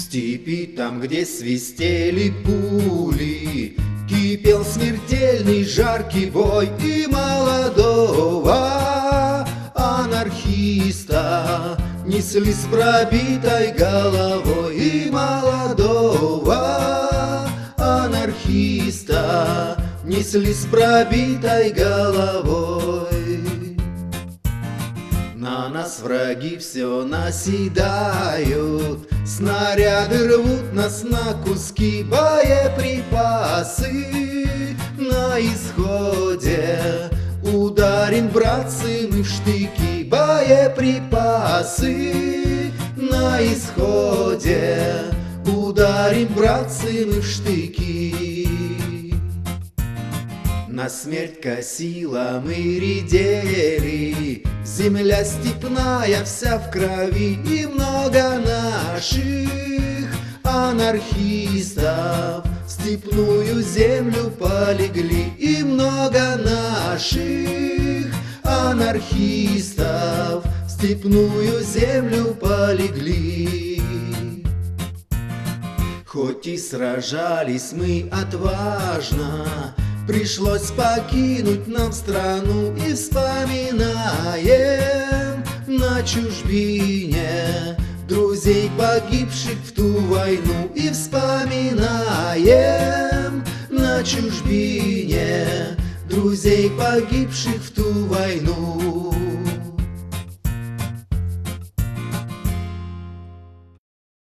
степи, там, где свистели пули, кипел смертельный жаркий бой, и молодого анархиста несли с пробитой головой, и молодого анархиста несли с пробитой головой. На нас враги все наседают, снаряды рвут нас на куски, боеприпасы на исходе. Ударим, братцы, мы в штыки, боеприпасы на исходе. Ударим, братцы, мы в штыки. На смерть косила мы редели, земля степная вся в крови, и много наших анархистов в степную землю полегли, и много наших анархистов в степную землю полегли. Хоть и сражались мы отважно, пришлось покинуть нам страну, и вспоминаем на чужбине друзей, погибших в ту войну, и вспоминаем на чужбине друзей, погибших в ту войну.